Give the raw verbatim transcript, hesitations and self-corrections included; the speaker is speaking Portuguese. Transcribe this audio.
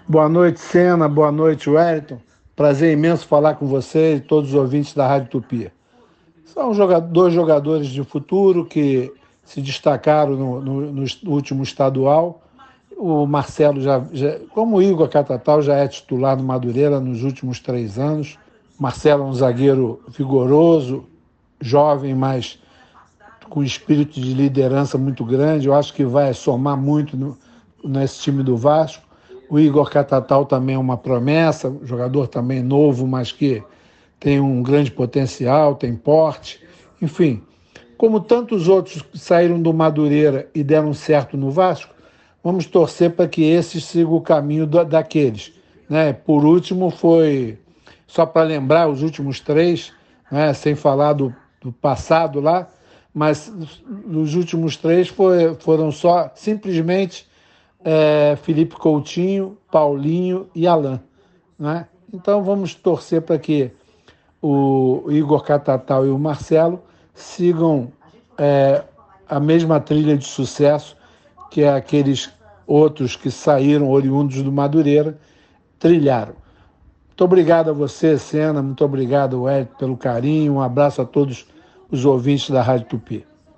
Boa noite, Senna. Boa noite, Wellington. Prazer imenso falar com você e todos os ouvintes da Rádio Tupi. São dois jogadores de futuro que se destacaram no, no, no último estadual. O Marcelo, já, já, como o Igor Catatal, já é titular no Madureira nos últimos três anos. Marcelo é um zagueiro vigoroso, jovem, mas com espírito de liderança muito grande. Eu acho que vai somar muito no, nesse time do Vasco. O Igor Catatal também é uma promessa, jogador também novo, mas que tem um grande potencial, tem porte. Enfim, como tantos outros que saíram do Madureira e deram certo no Vasco, vamos torcer para que esses sigam o caminho daqueles. Né? Por último, foi, só para lembrar, os últimos três, né? Sem falar do, do passado lá, mas os últimos três foi, foram só, simplesmente, é, Felipe Coutinho, Paulinho e Alain. Né? Então vamos torcer para que o Igor Catatal e o Marcelo sigam é, a mesma trilha de sucesso que aqueles outros que saíram oriundos do Madureira trilharam. Muito obrigado a você, Senna, muito obrigado, Ed, pelo carinho. Um abraço a todos os ouvintes da Rádio Tupi.